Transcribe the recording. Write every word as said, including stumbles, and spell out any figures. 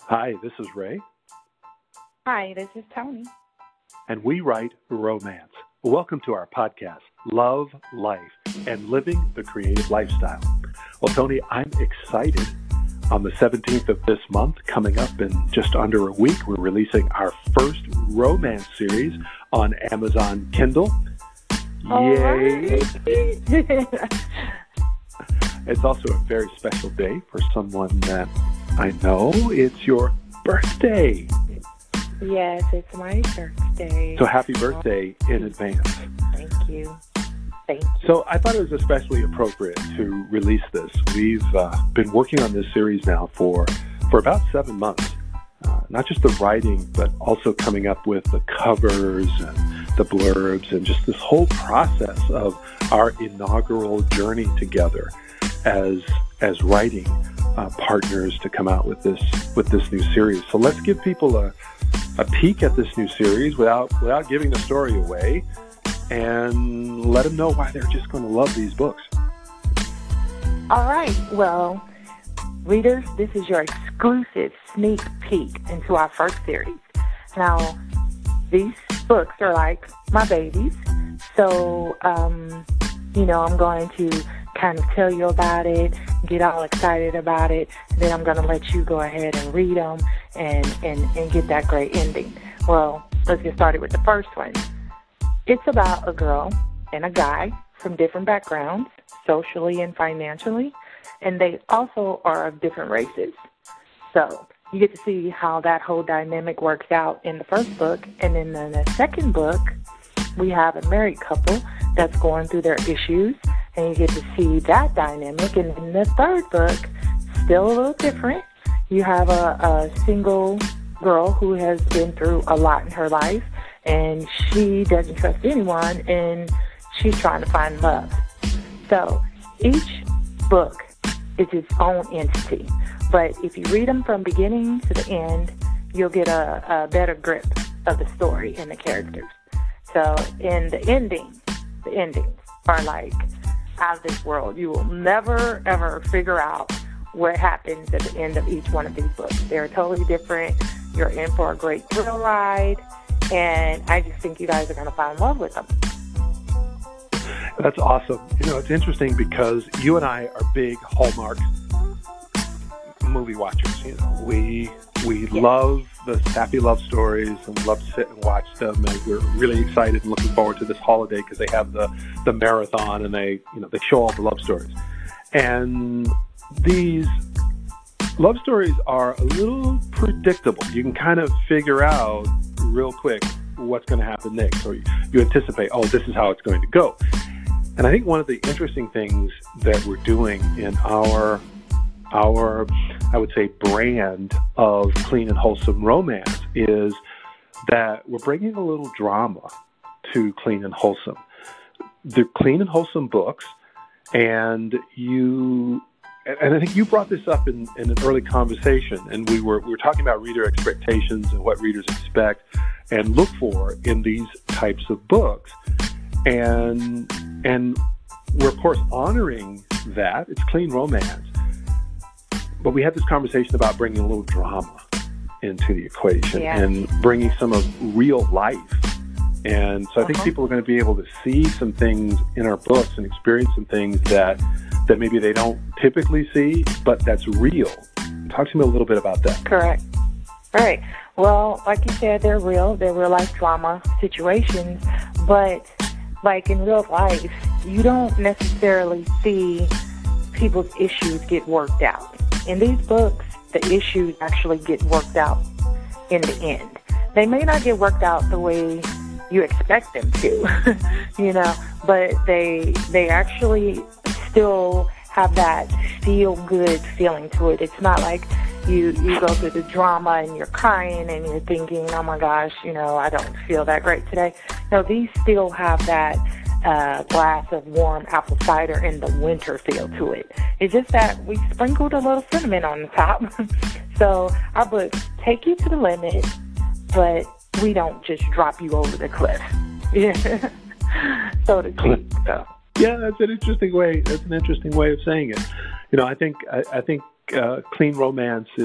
Hi, this is Ray, Hi, this is Tony. and we write romance. Welcome to our podcast, Love, Life, and Living the Creative Lifestyle. Well, Tony, I'm excited. On the seventeenth of this month, coming up in just under a week, we're releasing our first romance series on Amazon Kindle. All Yay! right. It's also a very special day for someone that I know. It's your birthday. Yes, it's my birthday. So happy birthday in advance. Thank you. Thank you. So I thought it was especially appropriate to release this. We've uh, been working on this series now for, for about seven months. Uh, not just the writing, but also coming up with the covers and the blurbs and just this whole process of our inaugural journey together as as writing uh, partners to come out with this with this new series. So let's give people a a peek at this new series without without giving the story away, and let them know why they're just going to love these books. All right. Well, readers, this is your exclusive sneak peek into our first series. Now, these books are like my babies. So, um, you know, I'm going to kind of tell you about it, get all excited about it, and then I'm going to let you go ahead and read them and, and, and get that great ending. Well, let's get started with the first one. It's about a girl and a guy from different backgrounds, socially and financially, and they also are of different races. So you get to see how that whole dynamic works out in the first book, and then in the second book, we have a married couple that's going through their issues, and you get to see that dynamic. And in the third book, still a little different, you have a, a single girl who has been through a lot in her life, and she doesn't trust anyone, and she's trying to find love. So each book is its own entity, but if you read them from beginning to the end, you'll get a, a better grip of the story and the characters. So in the ending, the endings are like out of this world. You will never, ever figure out what happens at the end of each one of these books. They're totally different. You're in for a great thrill ride, and I just think you guys are going to fall in love with them. That's awesome. You know, it's interesting because you and I are big Hallmark movie watchers. You know, we we Yes. love the sappy love stories and love to sit and watch them, and we're really excited and looking forward to this holiday because they have the, the marathon and they you know they show all the love stories. And these love stories are a little predictable. You can kind of figure out real quick what's going to happen next, or you, you anticipate, oh, this is how it's going to go. And I think one of the interesting things that we're doing in our our, I would say, brand of clean and wholesome romance is that we're bringing a little drama to clean and wholesome. They're clean and wholesome books, and you, and I think you brought this up in, in an early conversation, and we were we were talking about reader expectations and what readers expect and look for in these types of books, and and we're of course honoring that. It's clean romance. But we had this conversation about bringing a little drama into the equation Yeah. and bringing some of real life. And so I think Uh-huh. people are going to be able to see some things in our books and experience some things that that maybe they don't typically see, but that's real. Talk to me a little bit about that. Correct. All right. Well, like you said, they're real. They're real-life drama situations. But, like in real life, you don't necessarily see people's issues get worked out. In these books, the issues actually get worked out in the end. They may not get worked out the way you expect them to, you know, but they they actually still have that feel-good feeling to it. It's not like you, you go through the drama and you're crying and you're thinking, oh my gosh, you know, I don't feel that great today. No, these still have that uh, glass of warm apple cider in the winter feel to it. It's just that we sprinkled a little cinnamon on the top. So our books take you to the limit, but we don't just drop you over the cliff, so to speak. So. Yeah, that's an interesting way. That's an interesting way of saying it. You know, I think I, I think uh, clean romance